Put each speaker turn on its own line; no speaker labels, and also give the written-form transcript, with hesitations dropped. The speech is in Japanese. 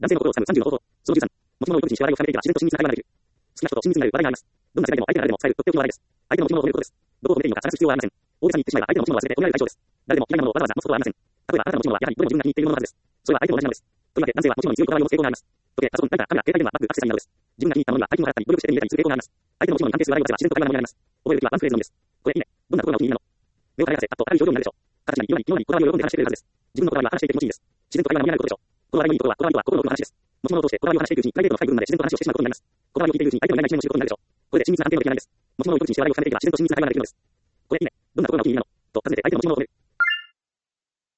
男性の心を掴む30の方法。その13。持ち物を独自にして話題を深めていけば自然と親密な会話ができる。好きな人と親密になる話題があります。どんな世界でも相手が誰でも伝えるとっておきの話題です。相手の持ち物を褒めることです。どこを褒めていいのか探す必要はありません。大げさに言ってしまえば相手の持ち物を忘れて褒められる対象です。誰でも嫌いなものをわざわざ持つことはありません。例えばあなたの持ち物はやはりどれも自分が気に入っているもののはずです。それは相手も同じなのです。とりわけ男性は持ち物に強いこだわりを持つ傾向があります。時計、パソコン、ライター、カメラ、携帯電話、バッグ、アクセサリーなどです。自分が気に入ったものには大金を払ったり、努力して手に入れたりする傾向があります。相手の持ち物に関係する話題を出せば自然と会話が盛り上がります。覚えるときはワンフレーズのみです。これいいね。どんなところがお気に入りなの？目を輝かせ、あっと明るい表情になるでしょう。形なり色なり、色なりこだわりを喜んで話してくれるはずです。自分のこだわりは話していて気持ちいいです。自然と会話が盛り上がることでしょう。こだわりのいいところは、こだわりとは心の奥の話です。持ち物を通してこだわりを話していくうちに、プライベートの深い部分まで自然と話をしてしまうことになります。こだわりを聞いているうちに相手のいない一面も知ることになるでしょう。これで親密な関係の出来上がりです。持ち物を独自にして話題を深めていけば自然と親密な会話ができるのです。これいいね。どんなところがお気に入りなの？と尋ねて相手の持ち物を褒める。